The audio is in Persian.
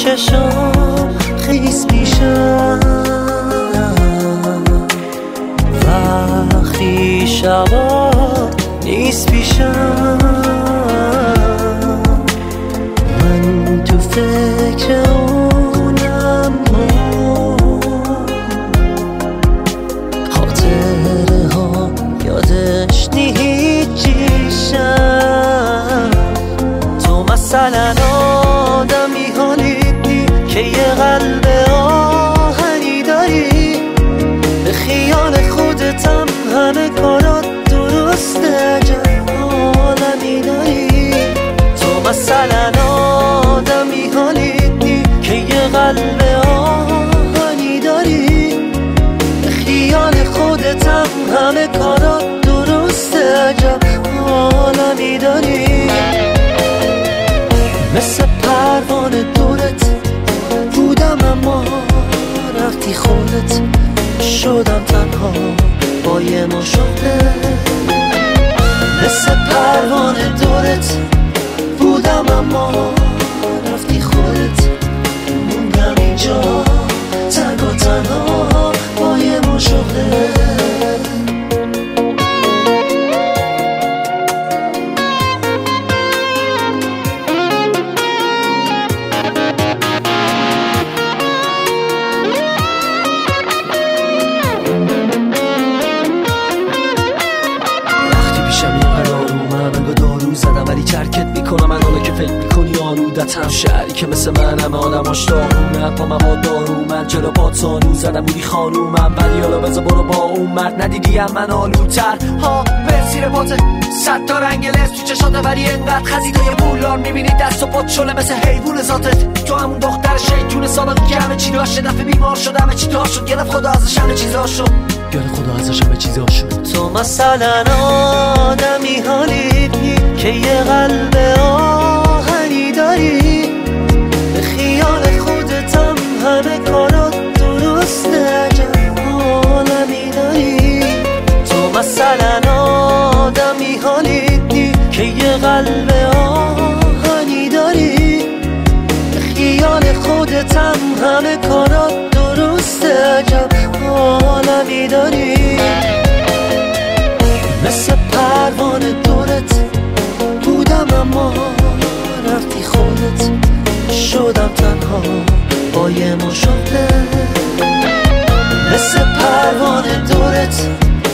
چشم خیس پیشم وقتی شبا نیست پیشم من تو فکر اونم خاطره ها یادش نیچیشم تو مثلا آدمی حالیدی که یه قلب آهنی داری به خیال خودتم همه کارات درسته عجب عالمی داری تو مثلا آدمی حالیدی که یه قلب آهنی داری به خیال خودتم همه کارات درسته عجب عالمی داری مثل پروانه دورت بودم اما رفتی خودت شدم تنها با یه مشاهده مثل پروانه دورت بودم اما رفتی خودت موندم اینجا تنگ و تنها با یه مشاهده چرکت میکنم من حالا که فکر میکنی آلودتم شهری که مثل من همه آدماش دارونم پا مواد دارومن چرا پات سانو زدم بودی خانومم ولی حالا بذار برو با اون مرد ندیدی هم من آلودتر ها برسیر پاته 100 تا رنگ لس تو چشاته ولی انقدر خزیده یه بولار میبینی دست و پات شله مثل حیوون ذاتت تو همون دختر شیطون سابقی که همه چی داشت دفعه بیمار شد همه چی دار شد گرفت خدا ازش همه چیزا شد تو مثلا آدمی حالیدی که یه قلب آهنی داری به خیال خودتم همه کارات درسته عجب عالمی داری تو مثلا آدمی حالیدی که یه قلب آهنی داری به خیال خودتم همه کارات درسته عجب عالمی داری مثل پروانه دورت بودم اما رفتی خودت شدم تنها با یه مشاهده مثل پروانه دورت